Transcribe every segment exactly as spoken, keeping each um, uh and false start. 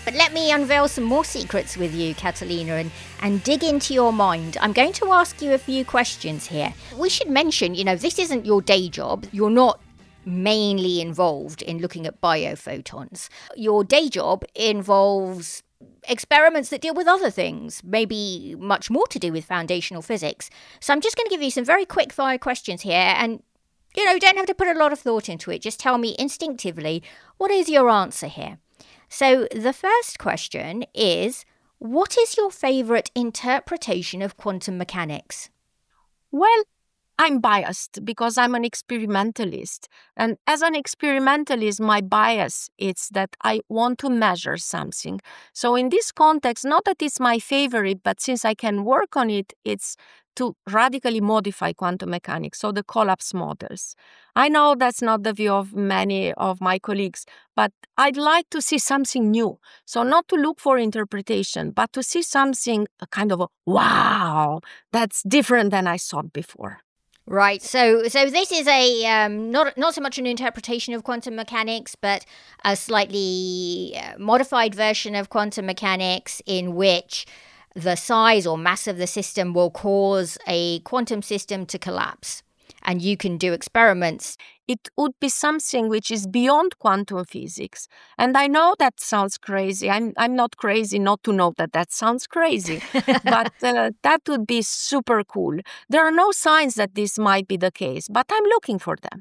But let me unveil some more secrets with you, Catalina, and, and dig into your mind. I'm going to ask you a few questions here. We should mention, you know, this isn't your day job. You're not mainly involved in looking at biophotons. Your day job involves experiments that deal with other things, maybe much more to do with foundational physics. So I'm just going to give you some very quick fire questions here, and you know, don't have to put a lot of thought into it. Just tell me instinctively, what is your answer here? So the first question is, what is your favorite interpretation of quantum mechanics? Well, I'm biased because I'm an experimentalist. And as an experimentalist, my bias is that I want to measure something. So in this context, not that it's my favorite, but since I can work on it, it's to radically modify quantum mechanics, so the collapse models. I know that's not the view of many of my colleagues, but I'd like to see something new. So not to look for interpretation, but to see something a kind of a wow, that's different than I thought before. Right, so so this is a um, not not so much an interpretation of quantum mechanics, but a slightly modified version of quantum mechanics in which the size or mass of the system will cause a quantum system to collapse, and you can do experiments. It would be something which is beyond quantum physics. And I know that sounds crazy. I'm I'm not crazy not to know that that sounds crazy. But uh, that would be super cool. There are no signs that this might be the case, but I'm looking for them.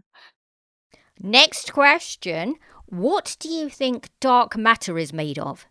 Next question. What do you think dark matter is made of?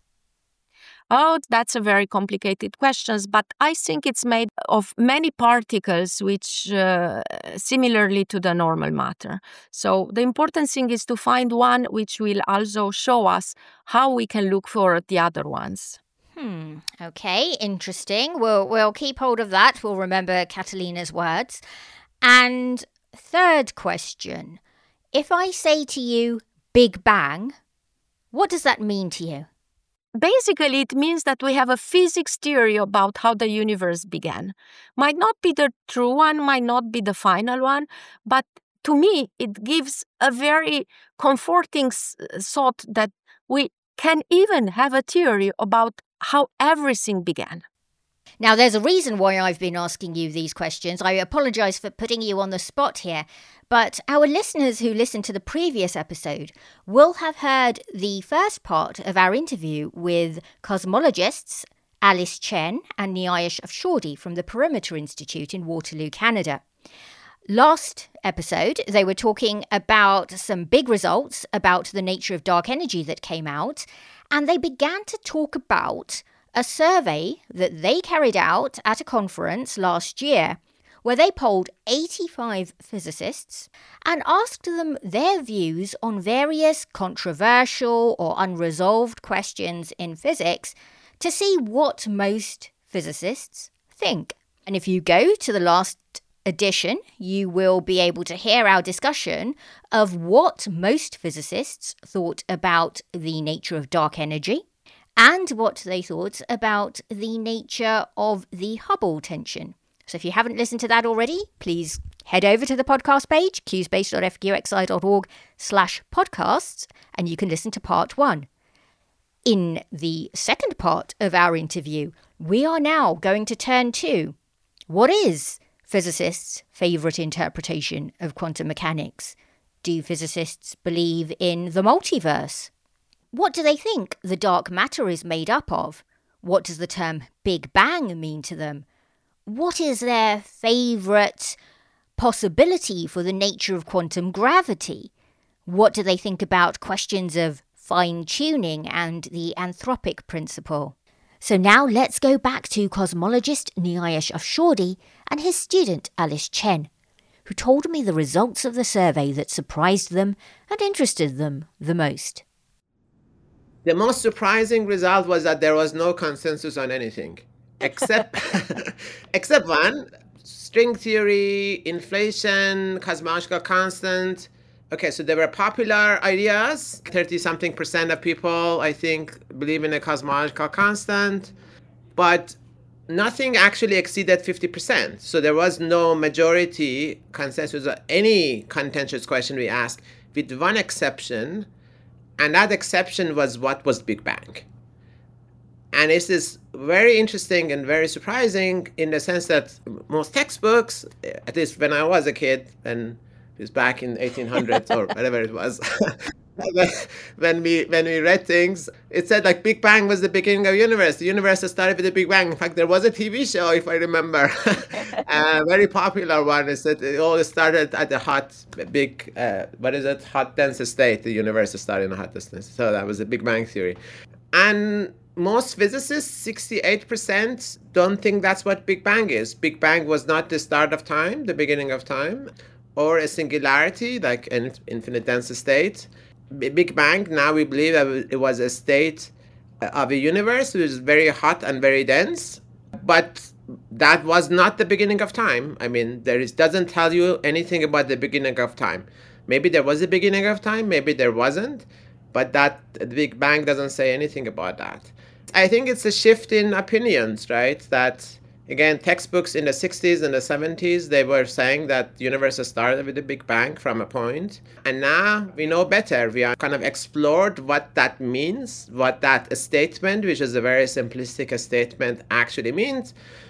Oh, that's a very complicated question, but I think it's made of many particles which uh, similarly to the normal matter. So the important thing is to find one which will also show us how we can look for the other ones. Hmm, okay, interesting. We'll, we'll keep hold of that. We'll remember Catalina's words. And third question. If I say to you, Big Bang, what does that mean to you? Basically, it means that we have a physics theory about how the universe began. Might not be the true one, might not be the final one, but to me, it gives a very comforting thought that we can even have a theory about how everything began. Now, there's a reason why I've been asking you these questions. I apologize for putting you on the spot here, but our listeners who listened to the previous episode will have heard the first part of our interview with cosmologists Alice Chen and Nyash Afshordi from the Perimeter Institute in Waterloo, Canada. Last episode, they were talking about some big results about the nature of dark energy that came out, and they began to talk about a survey that they carried out at a conference last year where they polled eighty-five physicists and asked them their views on various controversial or unresolved questions in physics to see what most physicists think. And if you go to the last edition, you will be able to hear our discussion of what most physicists thought about the nature of dark energy and what they thought about the nature of the Hubble tension. So if you haven't listened to that already, please head over to the podcast page, qspace.fqxi.org slash podcasts, and you can listen to part one. In the second part of our interview, we are now going to turn to what is physicists' favourite interpretation of quantum mechanics? Do physicists believe in the multiverse? What do they think the dark matter is made up of? What does the term Big Bang mean to them? What is their favourite possibility for the nature of quantum gravity? What do they think about questions of fine-tuning and the anthropic principle? So now let's go back to cosmologist Nyash Afshordi and his student Alice Chen, who told me the results of the survey that surprised them and interested them the most. The most surprising result was that there was no consensus on anything, except except one, string theory, inflation, cosmological constant. Okay, so there were popular ideas. thirty-something percent of people, I think, believe in a cosmological constant, but nothing actually exceeded fifty percent. So there was no majority consensus on any contentious question we asked, with one exception. And that exception was what was Big Bang. And this is very interesting and very surprising in the sense that most textbooks, at least when I was a kid, and it was back in eighteen hundreds or whatever it was, when we when we read things, it said like Big Bang was the beginning of the universe. The universe started with the Big Bang. In fact, there was a T V show, if I remember, a very popular one. Is that it all started at the hot, big, uh, what is it, hot dense state. The universe started in a hot density. So that was the Big Bang theory. And most physicists, sixty-eight percent, don't think that's what Big Bang is. Big Bang was not the start of time, the beginning of time, or a singularity, like an infinite dense state. Big Bang, now we believe that it was a state of a universe which is very hot and very dense, but that was not the beginning of time. I mean, there is doesn't tell you anything about the beginning of time. Maybe there was a beginning of time, maybe there wasn't, but that the Big Bang doesn't say anything about that. I think it's a shift in opinions, right? That, again, textbooks in the sixties and the seventies, they were saying that the universe started with the Big Bang from a point. And now we know better. We have kind of explored what that means, what that statement, which is a very simplistic statement, actually means.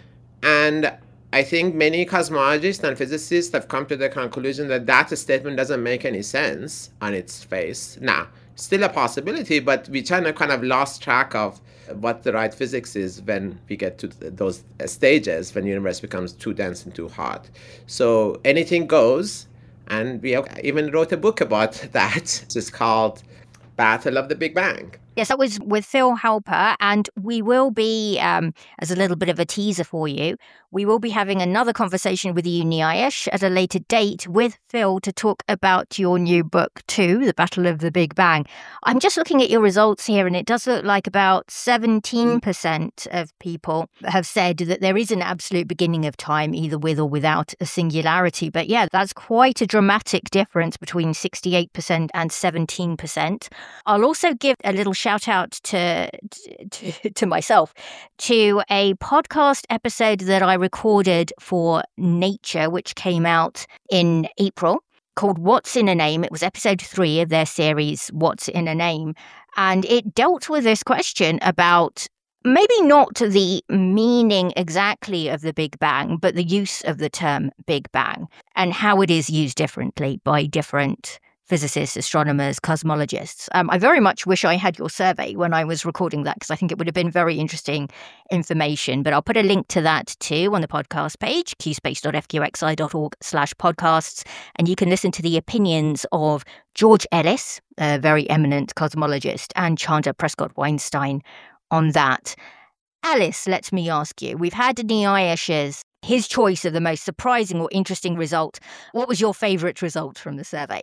And I think many cosmologists and physicists have come to the conclusion that that statement doesn't make any sense on its face. Now, still a possibility, but we kind of kind of lost track of what the right physics is when we get to those stages, when the universe becomes too dense and too hot. So anything goes, and we even wrote a book about that. It's called Battle of the Big Bang. Yes, that was with Phil Halper, and we will be, um, as a little bit of a teaser for you, we will be having another conversation with you, Niayesh, at a later date with Phil to talk about your new book too, The Battle of the Big Bang. I'm just looking at your results here, and it does look like about seventeen percent of people have said that there is an absolute beginning of time, either with or without a singularity. But yeah, that's quite a dramatic difference between sixty-eight percent and seventeen percent. I'll also give a little shout out to, to to myself to a podcast episode that I recorded for Nature, which came out in April, called What's in a Name. It was episode three of their series, What's in a Name? And it dealt with this question about maybe not the meaning exactly of the Big Bang, but the use of the term Big Bang and how it is used differently by different physicists, astronomers, cosmologists. Um, I very much wish I had your survey when I was recording that, because I think it would have been very interesting information. But I'll put a link to that too on the podcast page, qspace.fqxi.org slash podcasts. And you can listen to the opinions of George Ellis, a very eminent cosmologist, and Chandra Prescott-Weinstein on that. Alice, let me ask you, we've had Niyayesh's, his choice of the most surprising or interesting result. What was your favorite result from the survey?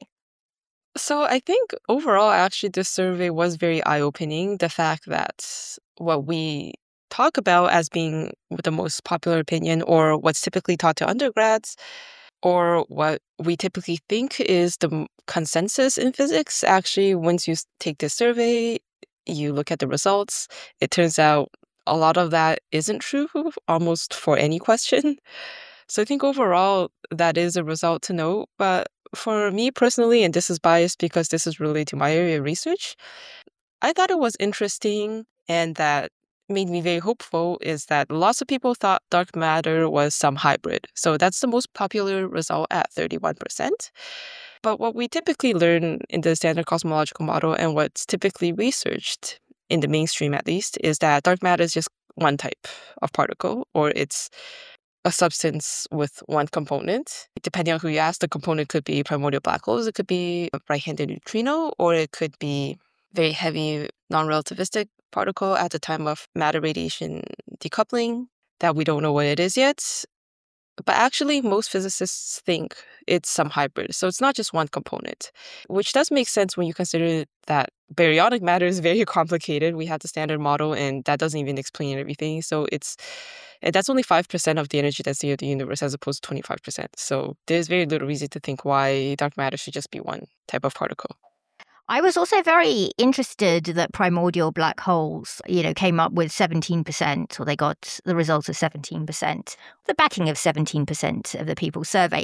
So I think overall, actually, this survey was very eye-opening. The fact that what we talk about as being the most popular opinion, or what's typically taught to undergrads, or what we typically think is the consensus in physics, actually, once you take this survey, you look at the results, it turns out a lot of that isn't true, almost for any question. So I think overall, that is a result to note. But for me personally, and this is biased because this is related to my area of research, I thought it was interesting, and that made me very hopeful, is that lots of people thought dark matter was some hybrid. So that's the most popular result at thirty-one percent. But what we typically learn in the standard cosmological model, and what's typically researched in the mainstream at least, is that dark matter is just one type of particle, or it's a substance with one component. Depending on who you ask, the component could be primordial black holes, it could be a bright-handed neutrino, or it could be very heavy non-relativistic particle at the time of matter radiation decoupling that we don't know what it is yet. But actually, most physicists think it's some hybrid. So it's not just one component, which does make sense when you consider that baryonic matter is very complicated. We have the standard model, and that doesn't even explain everything. So it's that's only five percent of the energy density of the universe as opposed to twenty-five percent. So there's very little reason to think why dark matter should just be one type of particle. I was also very interested that primordial black holes, you know, came up with seventeen percent, or they got the results of seventeen percent, the backing of seventeen percent of the people surveyed.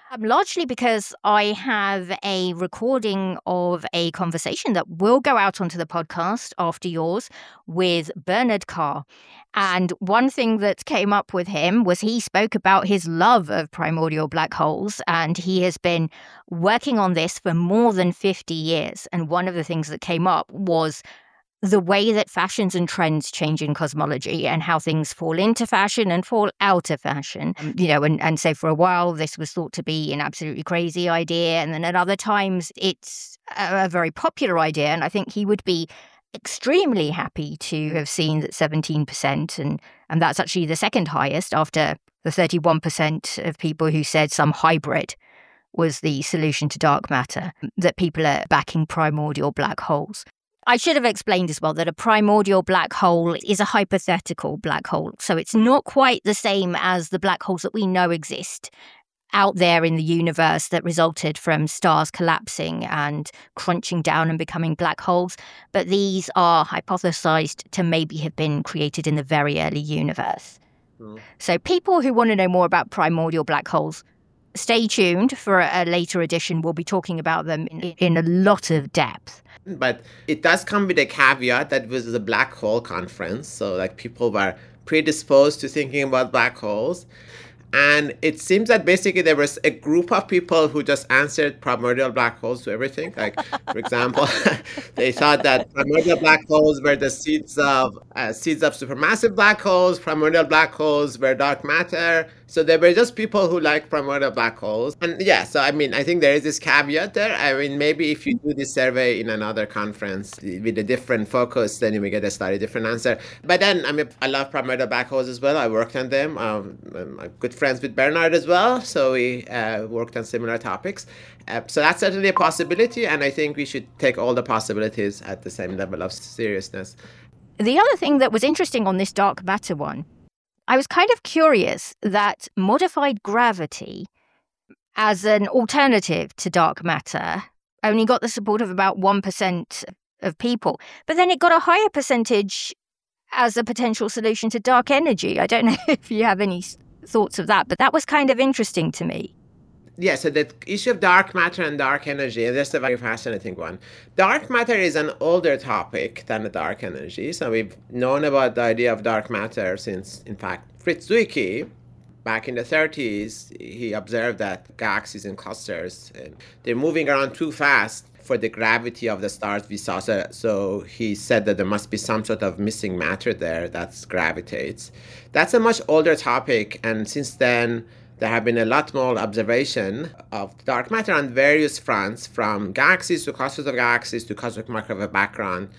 Um, largely because I have a recording of a conversation that will go out onto the podcast after yours with Bernard Carr. And one thing that came up with him was he spoke about his love of primordial black holes, and he has been working on this for more than fifty years. And one of the things that came up was the way that fashions and trends change in cosmology and how things fall into fashion and fall out of fashion. Um, you know, and, and so for a while, this was thought to be an absolutely crazy idea. And then at other times, it's a, a very popular idea. And I think he would be extremely happy to have seen that seventeen percent. And, and that's actually the second highest after the thirty-one percent of people who said some hybrid was the solution to dark matter, that people are backing primordial black holes. I should have explained as well that a primordial black hole is a hypothetical black hole. So it's not quite the same as the black holes that we know exist out there in the universe that resulted from stars collapsing and crunching down and becoming black holes. But these are hypothesized to maybe have been created in the very early universe. Mm. So people who want to know more about primordial black holes, stay tuned for a later edition. We'll be talking about them in, in a lot of depth. But it does come with a caveat that it was a black hole conference. So like people were predisposed to thinking about black holes. And it seems that basically there was a group of people who just answered primordial black holes to everything. Like, for example, they thought that primordial black holes were the seeds of uh, seeds of supermassive black holes. Primordial black holes were dark matter. So there were just people who like primordial black holes. And yeah, so I mean, I think there is this caveat there. I mean, maybe if you do this survey in another conference with a different focus, then you may get a slightly different answer. But then, I mean, I love primordial black holes as well. I worked on them. Um, I'm good friends with Bernard as well. So we uh, worked on similar topics. Uh, so that's certainly a possibility. And I think we should take all the possibilities at the same level of seriousness. The other thing that was interesting on this dark matter one, I was kind of curious that modified gravity as an alternative to dark matter only got the support of about one percent of people. But then it got a higher percentage as a potential solution to dark energy. I don't know if you have any thoughts of that, but that was kind of interesting to me. Yeah, so the issue of dark matter and dark energy, and that's a very fascinating one. Dark matter is an older topic than the dark energy. So we've known about the idea of dark matter since, in fact, Fritz Zwicky, back in the thirties, he observed that galaxies and clusters, and they're moving around too fast for the gravity of the stars we saw. So, so he said that there must be some sort of missing matter there that gravitates. That's a much older topic, and since then, there have been a lot more observation of dark matter on various fronts, from galaxies to clusters of galaxies to cosmic microwave background.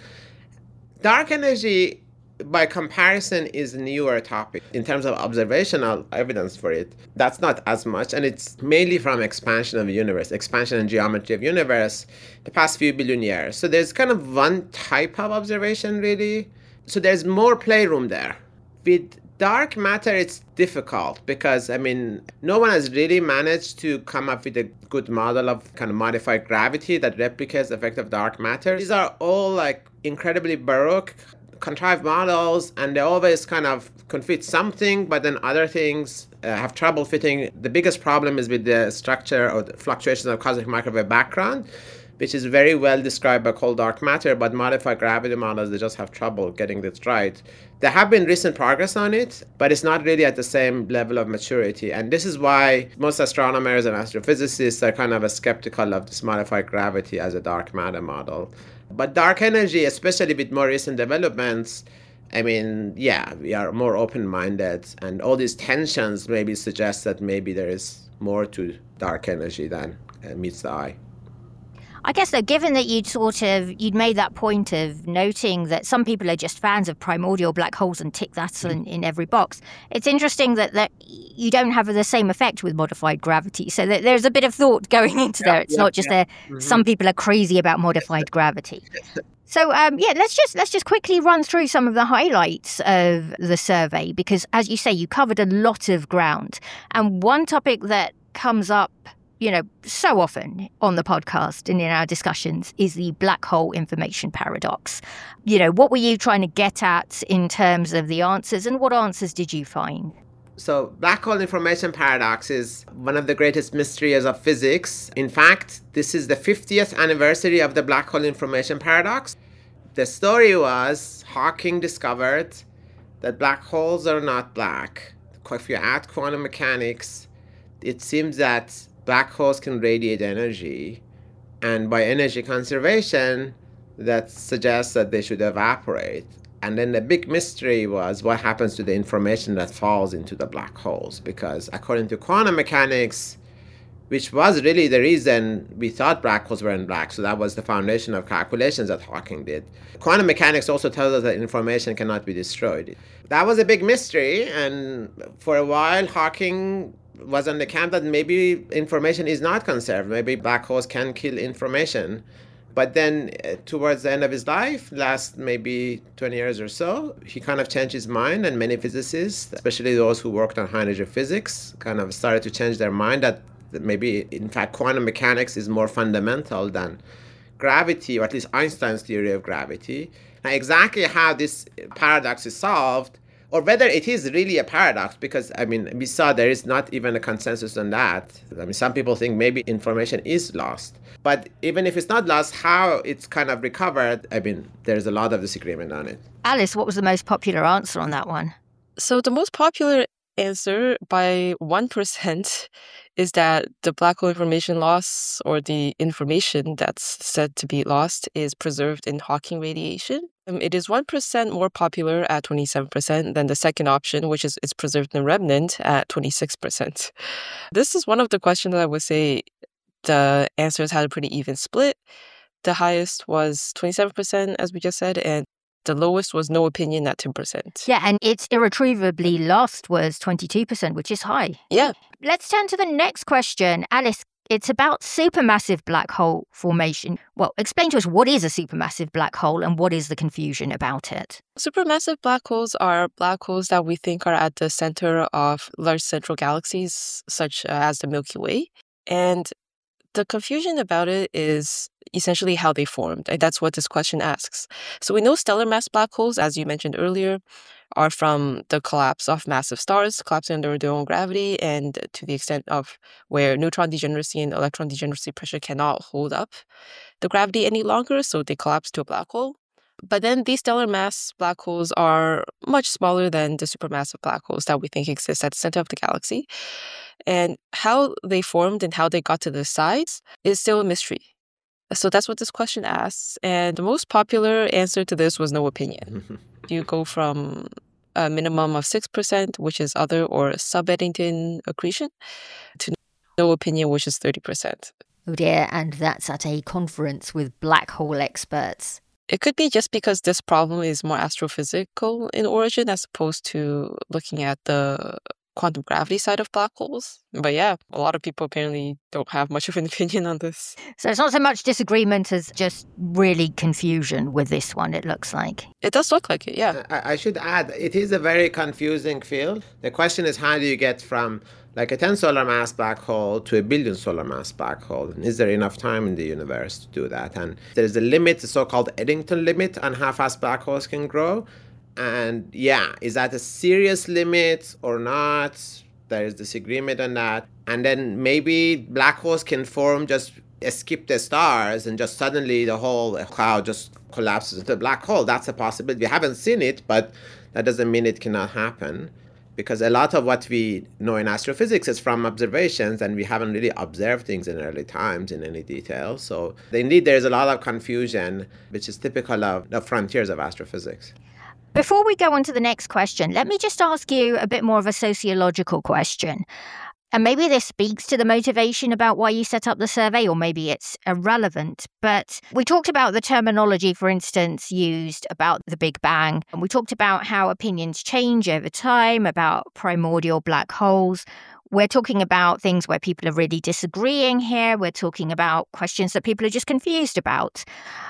Dark energy, by comparison, is a newer topic. In terms of observational evidence for it, that's not as much, and it's mainly from expansion of the universe, expansion and geometry of the universe the past few billion years. So there's kind of one type of observation, really. So there's more playroom there. With dark matter, it's difficult because, I mean, no one has really managed to come up with a good model of kind of modified gravity that replicates the effect of dark matter. These are all like incredibly baroque, contrived models, and they always kind of can fit something, but then other things uh, have trouble fitting. The biggest problem is with the structure or the fluctuations of cosmic microwave background, which is very well described by cold dark matter, but modified gravity models, they just have trouble getting this right. There have been recent progress on it, but it's not really at the same level of maturity. And this is why most astronomers and astrophysicists are kind of skeptical of this modified gravity as a dark matter model. But dark energy, especially with more recent developments, I mean, yeah, we are more open-minded, and all these tensions maybe suggest that maybe there is more to dark energy than uh, meets the eye. I guess, though, given that you'd sort of, you'd made that point of noting that some people are just fans of primordial black holes and tick that in, in every box, it's interesting that, that you don't have the same effect with modified gravity. So that there's a bit of thought going into yeah, there. It's yeah, not just yeah. that mm-hmm. some people are crazy about modified gravity. So, um, yeah, let's just let's just quickly run through some of the highlights of the survey, because, as you say, you covered a lot of ground. And one topic that comes up, you know, so often on the podcast and in our discussions is the black hole information paradox. You know, what were you trying to get at in terms of the answers, and what answers did you find? So black hole information paradox is one of the greatest mysteries of physics. In fact, this is the fiftieth anniversary of the black hole information paradox. The story was Hawking discovered that black holes are not black. If you add quantum mechanics, it seems that black holes can radiate energy. And by energy conservation, that suggests that they should evaporate. And then the big mystery was what happens to the information that falls into the black holes. Because according to quantum mechanics, which was really the reason we thought black holes weren't black, so that was the foundation of calculations that Hawking did. Quantum mechanics also tells us that information cannot be destroyed. That was a big mystery, and for a while Hawking was on the camp that maybe information is not conserved. Maybe black holes can kill information. But then uh, towards the end of his life, last maybe twenty years or so, he kind of changed his mind, and many physicists, especially those who worked on high energy physics, kind of started to change their mind that maybe, in fact, quantum mechanics is more fundamental than gravity, or at least Einstein's theory of gravity. Now, exactly how this paradox is solved, or whether it is really a paradox, because, I mean, we saw there is not even a consensus on that. I mean, some people think maybe information is lost. But even if it's not lost, how it's kind of recovered, I mean, there's a lot of disagreement on it. Alice, what was the most popular answer on that one? So the most popular answer by one percent is that the black hole information loss, or the information that's said to be lost, is preserved in Hawking radiation. Um, it is one percent more popular at twenty-seven percent than the second option, which is it's preserved in remnant at twenty-six percent. This is one of the questions that I would say the answers had a pretty even split. The highest was twenty-seven percent, as we just said, and the lowest was no opinion at ten percent. Yeah, and its irretrievably lost was twenty-two percent, which is high. Yeah. Let's turn to the next question. Alice, it's about supermassive black hole formation. Well, explain to us, what is a supermassive black hole and what is the confusion about it? Supermassive black holes are black holes that we think are at the center of large central galaxies, such as the Milky Way. And the confusion about it is essentially how they formed. And that's what this question asks. So we know stellar mass black holes, as you mentioned earlier, are from the collapse of massive stars, collapsing under their own gravity, and to the extent of where neutron degeneracy and electron degeneracy pressure cannot hold up the gravity any longer, so they collapse to a black hole. But then these stellar mass black holes are much smaller than the supermassive black holes that we think exist at the center of the galaxy. And how they formed and how they got to the sides is still a mystery. So that's what this question asks. And the most popular answer to this was no opinion. You go from a minimum of six percent, which is other or sub-Eddington accretion, to no opinion, which is thirty percent. Oh dear, and that's at a conference with black hole experts. It could be just because this problem is more astrophysical in origin as opposed to looking at the quantum gravity side of black holes. But yeah, a lot of people apparently don't have much of an opinion on this. So it's not so much disagreement as just really confusion with this one, it looks like. It does look like it, yeah. I, I should add, it is a very confusing field. The question is, how do you get from like a ten solar mass black hole to a billion solar mass black hole? And is there enough time in the universe to do that? And there's a limit, the so-called Eddington limit, on how fast black holes can grow. And yeah, is that a serious limit or not? There is disagreement on that. And then maybe black holes can form, just skip the stars, and just suddenly the whole cloud just collapses into a black hole. That's a possibility. We haven't seen it, but that doesn't mean it cannot happen. Because a lot of what we know in astrophysics is from observations, and we haven't really observed things in early times in any detail. So indeed, there's a lot of confusion, which is typical of the frontiers of astrophysics. Before we go on to the next question, let me just ask you a bit more of a sociological question. And maybe this speaks to the motivation about why you set up the survey, or maybe it's irrelevant. But we talked about the terminology, for instance, used about the Big Bang. And we talked about how opinions change over time, about primordial black holes. We're talking about things where people are really disagreeing here. We're talking about questions that people are just confused about.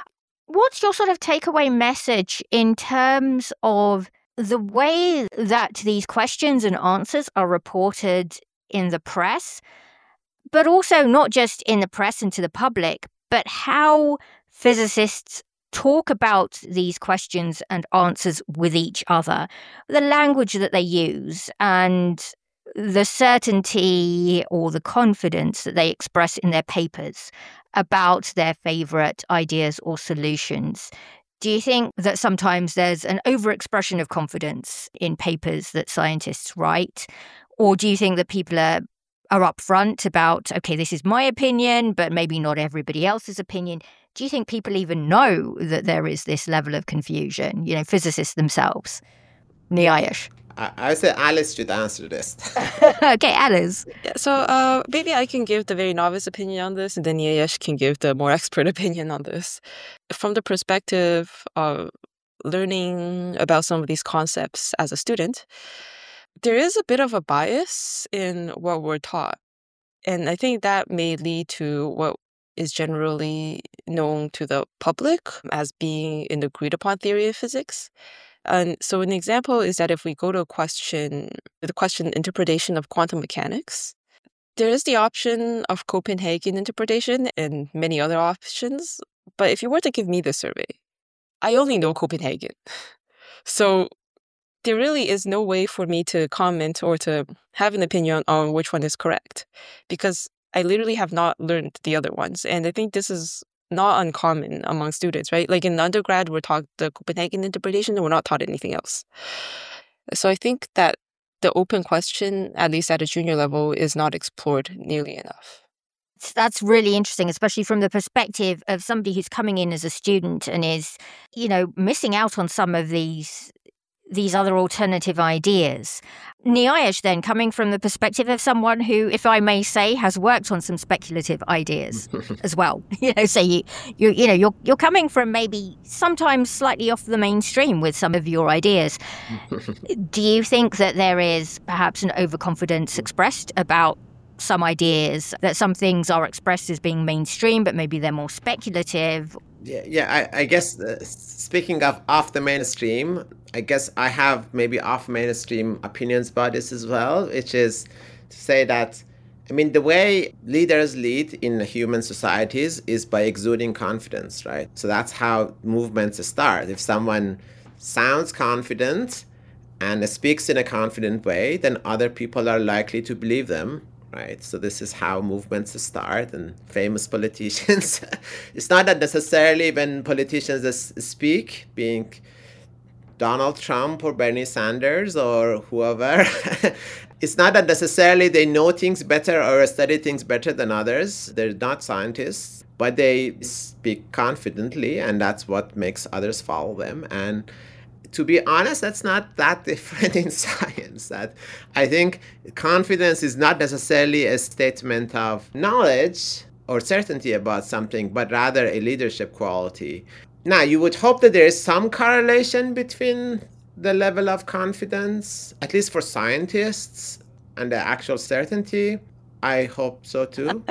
What's your sort of takeaway message in terms of the way that these questions and answers are reported in the press, but also not just in the press and to the public, but how physicists talk about these questions and answers with each other, the language that they use, and the certainty or the confidence that they express in their papers about their favorite ideas or solutions. Do you think that sometimes there's an overexpression of confidence in papers that scientists write? Or do you think that people are, are upfront about, okay, this is my opinion, but maybe not everybody else's opinion? Do you think people even know that there is this level of confusion, you know, physicists themselves? Niayesh. I, I would say Alice should answer this. Okay, Alice. Yeah, so uh, maybe I can give the very novice opinion on this, and then Niayesh can give the more expert opinion on this. From the perspective of learning about some of these concepts as a student, there is a bit of a bias in what we're taught. And I think that may lead to what is generally known to the public as being an agreed upon theory of physics. And so an example is that if we go to a question, the question interpretation of quantum mechanics, there is the option of Copenhagen interpretation and many other options. But if you were to give me the survey, I only know Copenhagen. So there really is no way for me to comment or to have an opinion on which one is correct, because I literally have not learned the other ones. And I think this is not uncommon among students, right? Like in undergrad, we're taught the Copenhagen interpretation and we're not taught anything else. So I think that the open question, at least at a junior level, is not explored nearly enough. That's really interesting, especially from the perspective of somebody who's coming in as a student and is, you know, missing out on some of these these other alternative ideas. Niayesh, then, coming from the perspective of someone who, if I may say, has worked on some speculative ideas as well. You know, so you, you, you know, you're you're coming from maybe sometimes slightly off the mainstream with some of your ideas. Do you think that there is perhaps an overconfidence expressed about some ideas, that some things are expressed as being mainstream, but maybe they're more speculative? Yeah, yeah. I, I guess uh, speaking of off the mainstream, I guess I have maybe off mainstream opinions about this as well, which is to say that, I mean, the way leaders lead in human societies is by exuding confidence, right? So that's how movements start. If someone sounds confident and speaks in a confident way, then other people are likely to believe them. Right. So this is how movements start, and famous politicians. It's not that necessarily when politicians speak, being Donald Trump or Bernie Sanders or whoever, it's not that necessarily they know things better or study things better than others. They're not scientists, but they speak confidently, and that's what makes others follow them. And to be honest, that's not that different in science. That I think confidence is not necessarily a statement of knowledge or certainty about something, but rather a leadership quality. Now, you would hope that there is some correlation between the level of confidence, at least for scientists, and the actual certainty. I hope so too.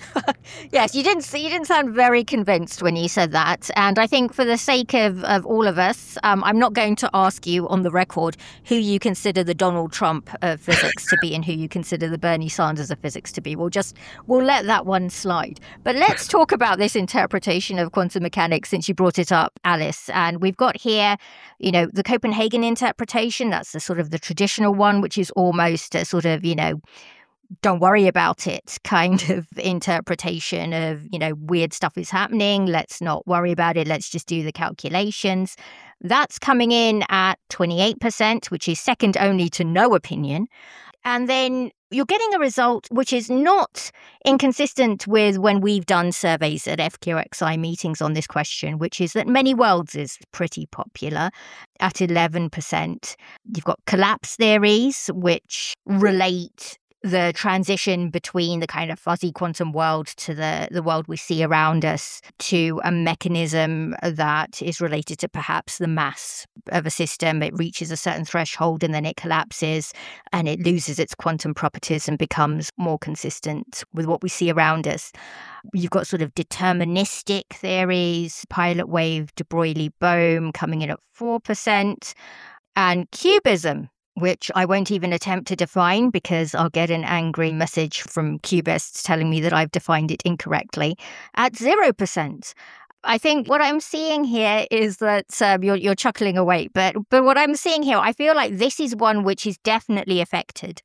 Yes, you didn't you didn't sound very convinced when you said that. And I think for the sake of, of all of us, um, I'm not going to ask you on the record who you consider the Donald Trump of physics to be and who you consider the Bernie Sanders of physics to be. We'll just, we'll let that one slide. But let's talk about this interpretation of quantum mechanics, since you brought it up, Alice. And we've got here, you know, the Copenhagen interpretation. That's the sort of the traditional one, which is almost a sort of, you know, don't worry about it kind of interpretation of, you know, weird stuff is happening. Let's not worry about it. Let's just do the calculations. That's coming in at twenty-eight percent, which is second only to no opinion. And then you're getting a result which is not inconsistent with when we've done surveys at F Q X I meetings on this question, which is that many worlds is pretty popular at eleven percent. You've got collapse theories, which relate the transition between the kind of fuzzy quantum world to the, the world we see around us to a mechanism that is related to perhaps the mass of a system. It reaches a certain threshold and then it collapses and it loses its quantum properties and becomes more consistent with what we see around us. You've got sort of deterministic theories, pilot wave, de Broglie-Bohm coming in at four percent, and cubism, which I won't even attempt to define because I'll get an angry message from cubists telling me that I've defined it incorrectly, at zero percent. I think what I'm seeing here is that um, you're, you're chuckling away, but but what I'm seeing here, I feel like this is one which is definitely affected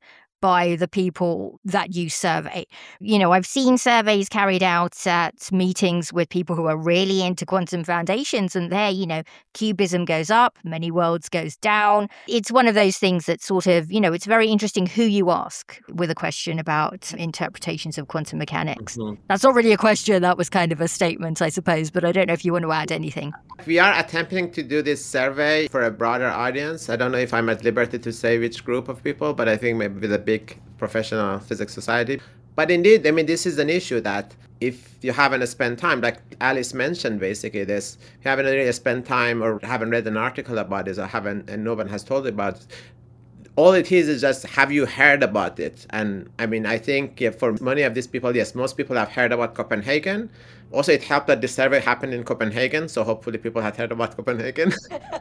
by the people that you survey. You know, I've seen surveys carried out at meetings with people who are really into quantum foundations, and there, you know, cubism goes up, many worlds goes down. It's one of those things that sort of, you know, it's very interesting who you ask with a question about interpretations of quantum mechanics. Mm-hmm. That's not really a question, that was kind of a statement, I suppose, but I don't know if you want to add anything. We are attempting to do this survey for a broader audience. I don't know if I'm at liberty to say which group of people, but I think maybe with a big professional physics society. But indeed, I mean, this is an issue that if you haven't spent time, like Alice mentioned, basically this, you haven't really spent time or haven't read an article about this or haven't, and no one has told you about it. All it is is just, have you heard about it? And I mean, I think yeah, for many of these people, yes, most people have heard about Copenhagen. Also, it helped that the survey happened in Copenhagen, so hopefully people had heard about Copenhagen.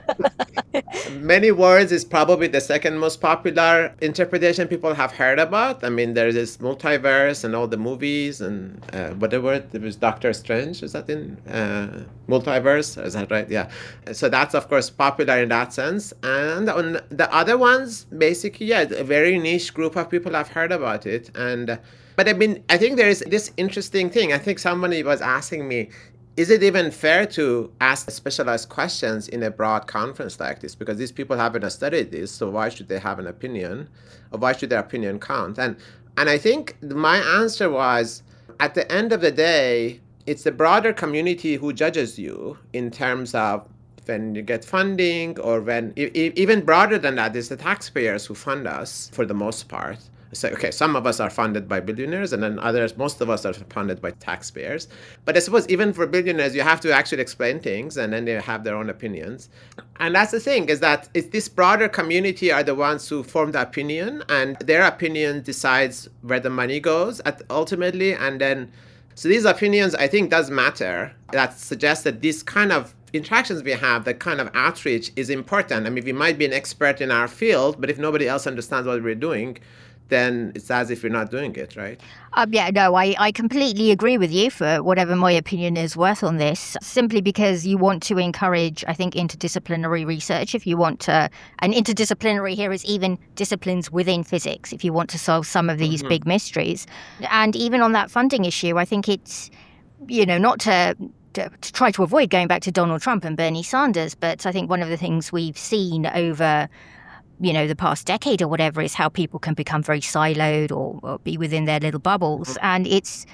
Many words is probably the second most popular interpretation people have heard about. I mean, there is this multiverse and all the movies and uh, whatever. There was Doctor Strange, is that in uh, multiverse? Is that right? Yeah. So that's, of course, popular in that sense. And on the other ones, basically, yeah, a very niche group of people have heard about it. And But I mean, I think there is this interesting thing. I think somebody was asking me, is it even fair to ask specialized questions in a broad conference like this? Because these people haven't studied this, so why should they have an opinion? Or why should their opinion count? And and I think my answer was, at the end of the day, it's the broader community who judges you in terms of when you get funding, or when, even broader than that, it's the taxpayers who fund us for the most part. So, okay, some of us are funded by billionaires, and then others, most of us are funded by taxpayers. But I suppose even for billionaires, you have to actually explain things, and then they have their own opinions. And that's the thing, is that it's this broader community are the ones who form the opinion, and their opinion decides where the money goes at, ultimately. And then, so these opinions, I think, does matter. That suggests that this kind of interactions we have, that kind of outreach is important. I mean, we might be an expert in our field, but if nobody else understands what we're doing, then it's as if you're not doing it, right? Um, yeah, no, I, I completely agree with you for whatever my opinion is worth on this, simply because you want to encourage, I think, interdisciplinary research. If you want to, and interdisciplinary here is even disciplines within physics, if you want to solve some of these mm-hmm. big mysteries. And even on that funding issue, I think it's, you know, not to... To, to try to avoid going back to Donald Trump and Bernie Sanders, but I think one of the things we've seen over, you know, the past decade or whatever is how people can become very siloed or, or be within their little bubbles. And it's,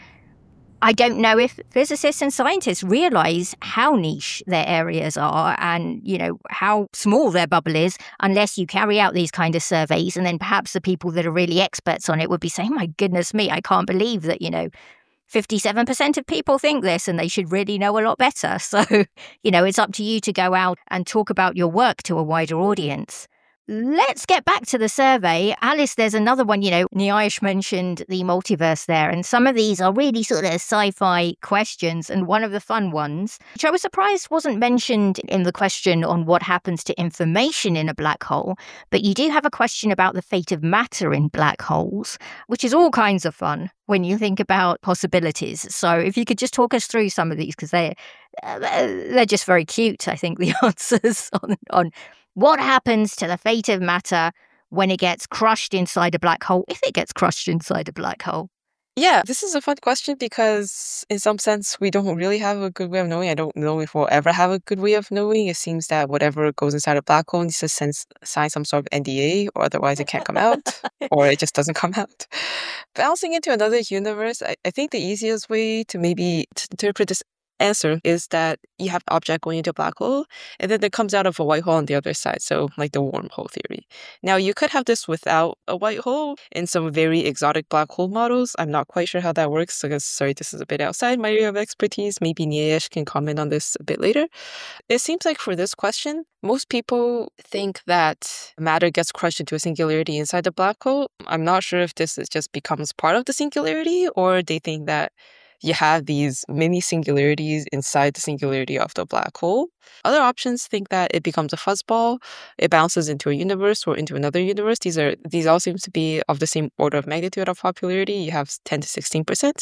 I don't know if physicists and scientists realize how niche their areas are and, you know, how small their bubble is unless you carry out these kind of surveys. And then perhaps the people that are really experts on it would be saying, my goodness me, I can't believe that, you know, fifty-seven percent of people think this and they should really know a lot better. So, you know, it's up to you to go out and talk about your work to a wider audience. Let's get back to the survey. Alice, there's another one, you know, Niyush mentioned the multiverse there, and some of these are really sort of sci-fi questions, and one of the fun ones, which I was surprised wasn't mentioned in the question on what happens to information in a black hole, but you do have a question about the fate of matter in black holes, which is all kinds of fun when you think about possibilities. So if you could just talk us through some of these, because they, uh, they're just very cute, I think, the answers on on what happens to the fate of matter when it gets crushed inside a black hole, if it gets crushed inside a black hole? Yeah, this is a fun question because in some sense, we don't really have a good way of knowing. I don't know if we'll ever have a good way of knowing. It seems that whatever goes inside a black hole needs to sense, sign some sort of N D A, or otherwise it can't come out, or it just doesn't come out. Bouncing into another universe, I, I think the easiest way to maybe to interpret this answer is that you have an object going into a black hole, and then it comes out of a white hole on the other side, so like the wormhole theory. Now, you could have this without a white hole in some very exotic black hole models. I'm not quite sure how that works, because, sorry, this is a bit outside my area of expertise. Maybe Niyush can comment on this a bit later. It seems like for this question, most people think that matter gets crushed into a singularity inside the black hole. I'm not sure if this is just becomes part of the singularity, or they think that you have these mini singularities inside the singularity of the black hole. Other options think that it becomes a fuzzball, it bounces into a universe or into another universe. These are these all seem to be of the same order of magnitude of popularity. You have ten to sixteen percent.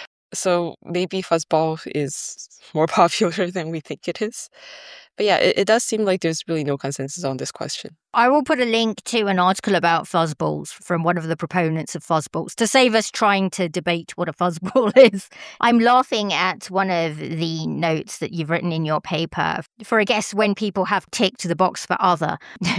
So maybe fuzzball is more popular than we think it is. But yeah, it, it does seem like there's really no consensus on this question. I will put a link to an article about fuzzballs from one of the proponents of fuzzballs to save us trying to debate what a fuzzball is. I'm laughing at one of the notes that you've written in your paper for, I guess, when people have ticked the box for other.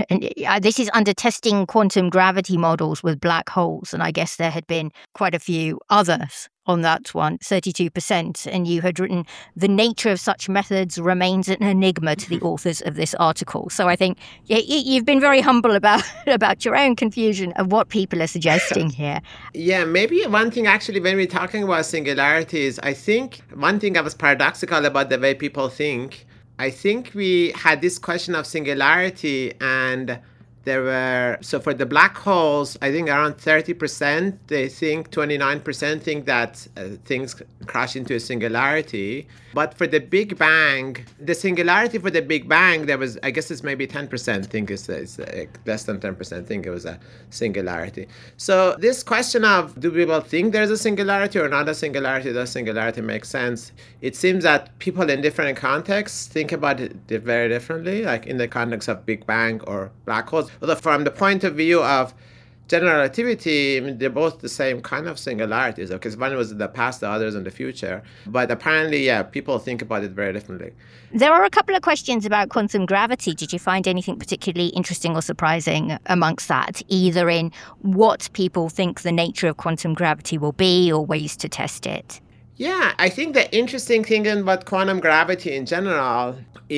This is under testing quantum gravity models with black holes. And I guess there had been quite a few others on that one, thirty-two percent. And you had written, the nature of such methods remains an enigma to the authors of this article. So I think you've been very humble about, about your own confusion of what people are suggesting here. Yeah, maybe one thing actually when we're talking about singularities, I think one thing that was paradoxical about the way people think, I think we had this question of singularity and there were, so for the black holes, I think around thirty percent, they think twenty-nine percent think that uh, things crash into a singularity. But for the Big Bang, the singularity for the Big Bang, there was, I guess it's maybe ten percent think it's, it's uh, less than ten percent think it was a singularity. So this question of do people think there's a singularity or not a singularity, does singularity make sense? It seems that people in different contexts think about it very differently, like in the context of Big Bang or black holes. Although from the point of view of general relativity, I mean, they're both the same kind of singularities, because one was in the past, the other is in the future. But apparently, yeah, people think about it very differently. There are a couple of questions about quantum gravity. Did you find anything particularly interesting or surprising amongst that, either in what people think the nature of quantum gravity will be or ways to test it? Yeah, I think the interesting thing about quantum gravity in general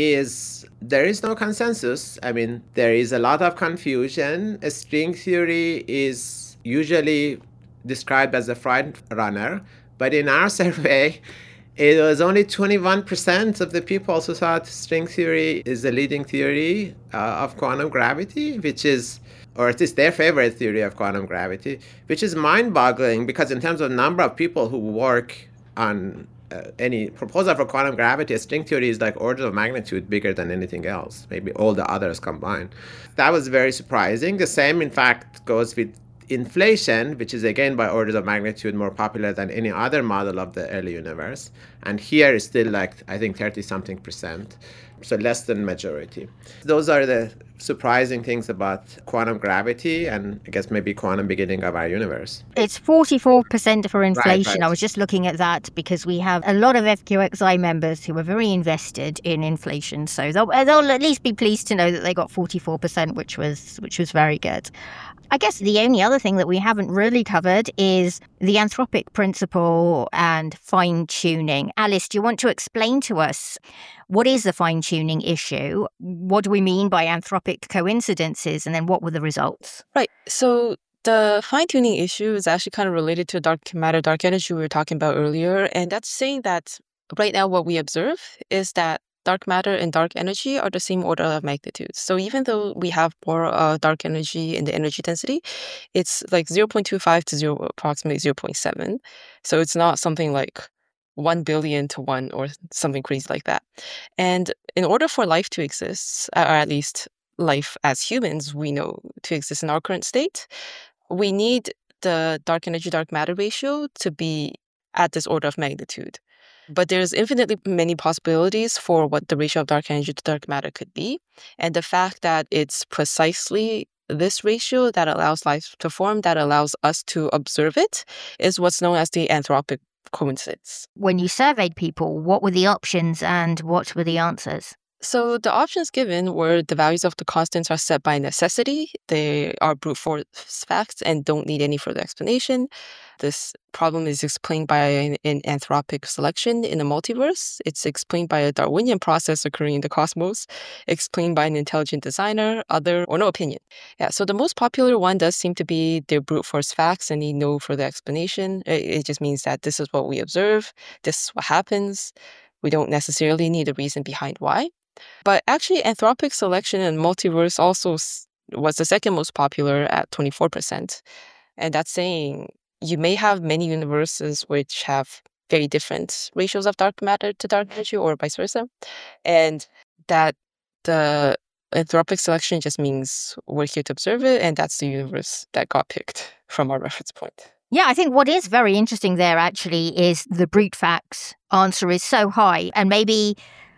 is there is no consensus. I mean, there is a lot of confusion. A string theory is usually described as a front runner, but in our survey, it was only twenty-one percent of the people who thought string theory is the leading theory uh, of quantum gravity, which is, or at least their favorite theory of quantum gravity, which is mind-boggling because in terms of number of people who work on uh, any proposal for quantum gravity, a string theory is like orders of magnitude bigger than anything else, maybe all the others combined. That was very surprising. The same, in fact, goes with inflation, which is again by orders of magnitude more popular than any other model of the early universe. And here is still like, I think, thirty-something percent, so less than majority. Those are the surprising things about quantum gravity and I guess maybe quantum beginning of our universe. It's forty-four percent for inflation. Right, right. I was just looking at that because we have a lot of F Q X I members who are very invested in inflation. So they'll, they'll at least be pleased to know that they got forty-four percent, which was which was very good. I guess the only other thing that we haven't really covered is the anthropic principle and fine-tuning. Alice, do you want to explain to us what is the fine-tuning issue? What do we mean by anthropic coincidences? And then what were the results? Right. So the fine-tuning issue is actually kind of related to dark matter, dark energy we were talking about earlier. And that's saying that right now what we observe is that dark matter and dark energy are the same order of magnitude. So even though we have more uh, dark energy in the energy density, it's like zero point two five to zero, approximately zero point seven. So it's not something like one billion to one or something crazy like that. And in order for life to exist, or at least life as humans, we know to exist in our current state, we need the dark energy, dark matter ratio to be at this order of magnitude. But there's infinitely many possibilities for what the ratio of dark energy to dark matter could be. And the fact that it's precisely this ratio that allows life to form, that allows us to observe it, is what's known as the anthropic coincidence. When you surveyed people, what were the options and what were the answers? So the options given were the values of the constants are set by necessity. They are brute force facts and don't need any further explanation. This problem is explained by an, an anthropic selection in a multiverse. It's explained by a Darwinian process occurring in the cosmos, explained by an intelligent designer, other, or no opinion. Yeah, so the most popular one does seem to be their brute force facts and need no further explanation. It, it just means that this is what we observe, this is what happens. We don't necessarily need a reason behind why. But actually, anthropic selection and multiverse also was the second most popular at twenty-four percent. And that's saying you may have many universes which have very different ratios of dark matter to dark energy or vice versa. And that the anthropic selection just means we're here to observe it, and that's the universe that got picked from our reference point. Yeah, I think what is very interesting there actually is the brute facts answer is so high. And maybe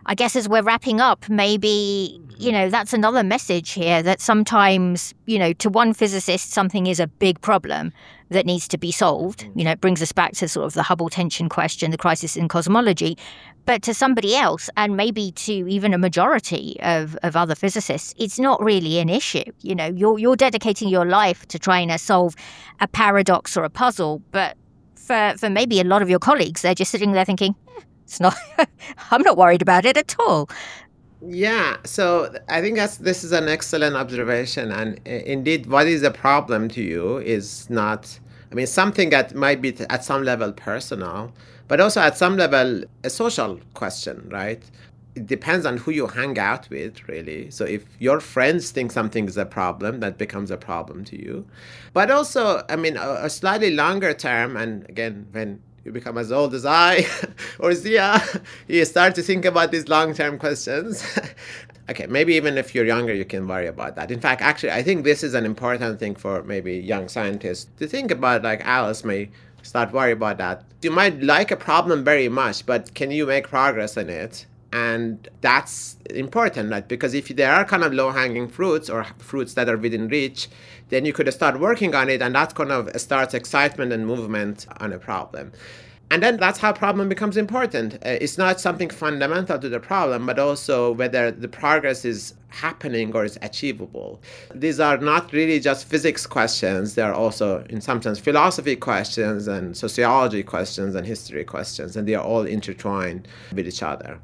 I guess as we're wrapping up, maybe, you know, that's another message here that sometimes, you know, to one physicist, something is a big problem that needs to be solved. You know, it brings us back to sort of the Hubble tension question, the crisis in cosmology. But to somebody else, and maybe to even a majority of, of other physicists, it's not really an issue. You know, you're you're dedicating your life to trying to solve a paradox or a puzzle. But for, for maybe a lot of your colleagues, they're just sitting there thinking, eh, it's not, I'm not worried about it at all. Yeah, so I think that's this is an excellent observation. And uh, indeed, what is a problem to you is not, I mean, something that might be t- at some level personal, but also at some level a social question, right? It depends on who you hang out with, really. So if your friends think something is a problem, that becomes a problem to you. But also, I mean, a, a slightly longer term, and again, when you become as old as I or Zia, you start to think about these long-term questions. Okay, maybe even if you're younger, you can worry about that. In fact, actually, I think this is an important thing for maybe young scientists to think about, like Alice may start worry about that. You might like a problem very much, but can you make progress in it? And that's important, right? Because if there are kind of low-hanging fruits or fruits that are within reach, then you could start working on it, and that kind of starts excitement and movement on a problem. And then that's how problem becomes important. Uh, it's not something fundamental to the problem, but also whether the progress is happening or is achievable. These are not really just physics questions. They are also, in some sense, philosophy questions and sociology questions and history questions, and they are all intertwined with each other.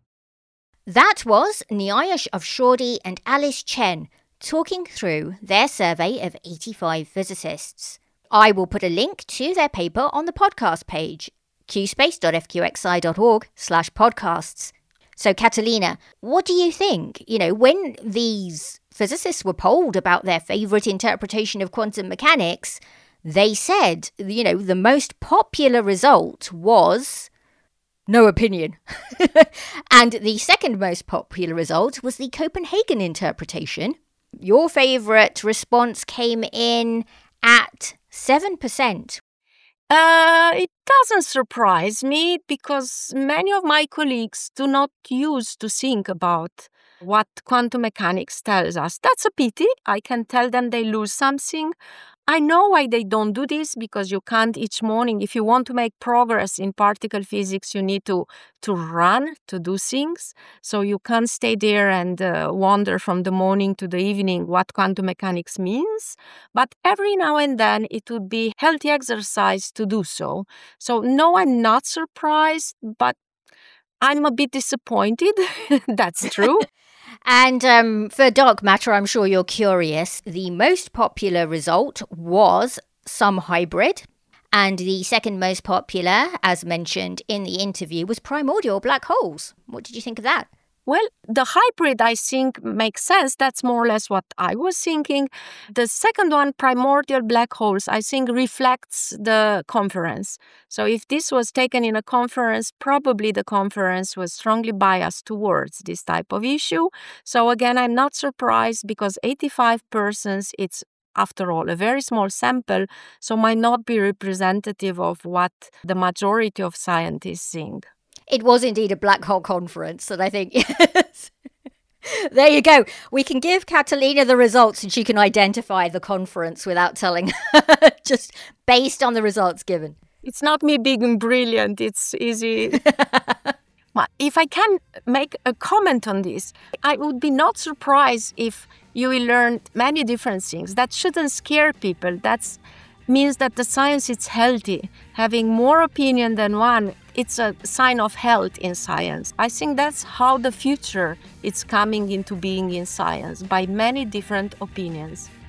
That was Niyayush Afshordi and Alice Chen talking through their survey of eighty-five physicists. I will put a link to their paper on the podcast page, qspace.fqxi.org slash podcasts. So, Catalina, what do you think? You know, when these physicists were polled about their favourite interpretation of quantum mechanics, they said, you know, the most popular result was no opinion. And the second most popular result was the Copenhagen interpretation. Your favourite response came in at seven percent. Uh, it doesn't surprise me because many of my colleagues do not use to think about what quantum mechanics tells us. That's a pity. I can tell them they lose something. I know why they don't do this, because you can't each morning. If you want to make progress in particle physics, you need to, to run, to do things. So you can't stay there and uh, wonder from the morning to the evening what quantum mechanics means. But every now and then it would be healthy exercise to do so. So no, I'm not surprised, but I'm a bit disappointed. That's true. And um, for dark matter, I'm sure you're curious. The most popular result was some hybrid. And the second most popular, as mentioned in the interview, was primordial black holes. What did you think of that? Well, the hybrid, I think, makes sense. That's more or less what I was thinking. The second one, primordial black holes, I think reflects the conference. So if this was taken in a conference, probably the conference was strongly biased towards this type of issue. So again, I'm not surprised because eighty-five persons, it's after all a very small sample, so might not be representative of what the majority of scientists think. It was indeed a black hole conference, and I think, yes. There you go. We can give Catalina the results and she can identify the conference without telling her, just based on the results given. It's not me being brilliant, it's easy. If I can make a comment on this, I would be not surprised if you will learn many different things. That shouldn't scare people. That means that the science is healthy. Having more opinion than one, it's a sign of health in science. I think that's how the future is coming into being in science, by many different opinions.